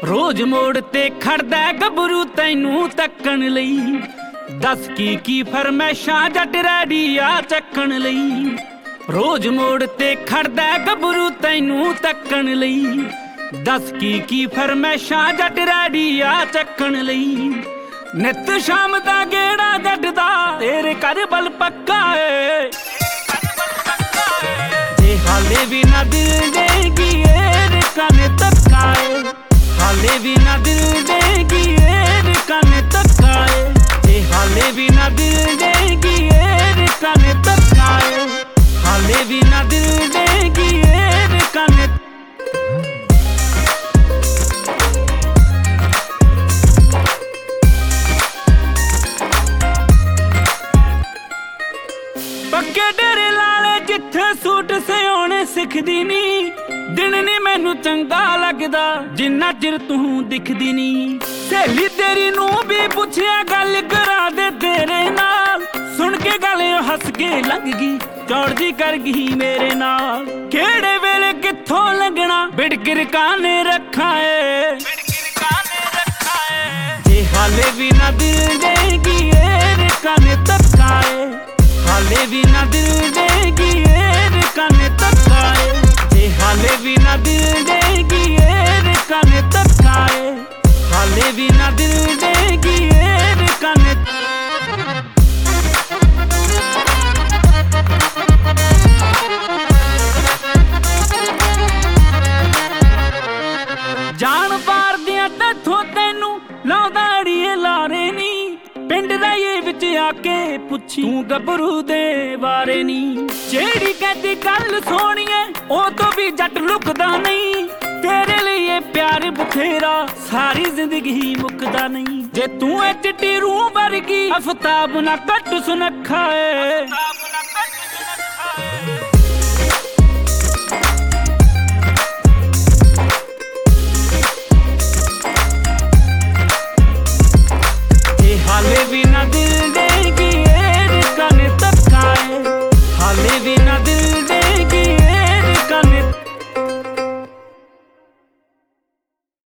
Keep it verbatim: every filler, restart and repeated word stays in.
रोज मोड़ ते खड़दा गबरू तैनू तक्कण लई। दस की की फरमैशां जट रैडी आ चक्कण लई। रोज मोड़ ते खड़दा गबरू तैनू तक्कण लई। दस की की फरमैशां जट रैडी आ चक्कण लई। नित शाम दा गेड़ा जट दा तेरे घर बल पक्का है। जे हाले भी ना दिल देगी एर कन तकाए। हाले भी ना दिल देगी एर कन तकाए। जे हाले भी ना दिल देगी एर कन तकाए। हाले भी ना दिल देगी एर कन। पक्के डेरे लाले जिथे सूट सियाने सिखदी नी। दिन नी मैनू चंगा लगदा जिन्ना चिर तू दिखदी नी। सहेली तेरी नू भी पुछया गल करा दे तेरे नाल। सुन के गल हस के लंघ गई चौड़दी कर गई मेरे नाल। केड़े वेले कित्थों लंघना बिड़गिर काने रखा है। जे हाले भी ना दिल देगी एर कन तकाए। हाले भी ना दिल देगी एर कन तकाए। जे हाले भी ना दिल देगी एर कन तकाए। हाले भी ना दिल देगी एर कन। जान पार दिया तैथों तैनू लाउंदा अड़िए लारे नी। पिंड राइए विच आके पुछी तू गबरू दे बारे नी। जेड़ी कहती गल सोहणीए ओ तो भी जट लुकदा नहीं। तेरे लिए प्यार बथेरा सारी जिंदगी मुकदा नहीं। जे तू ए चिट्टी रूह वर्गी आफताब ना कट सुनखा है।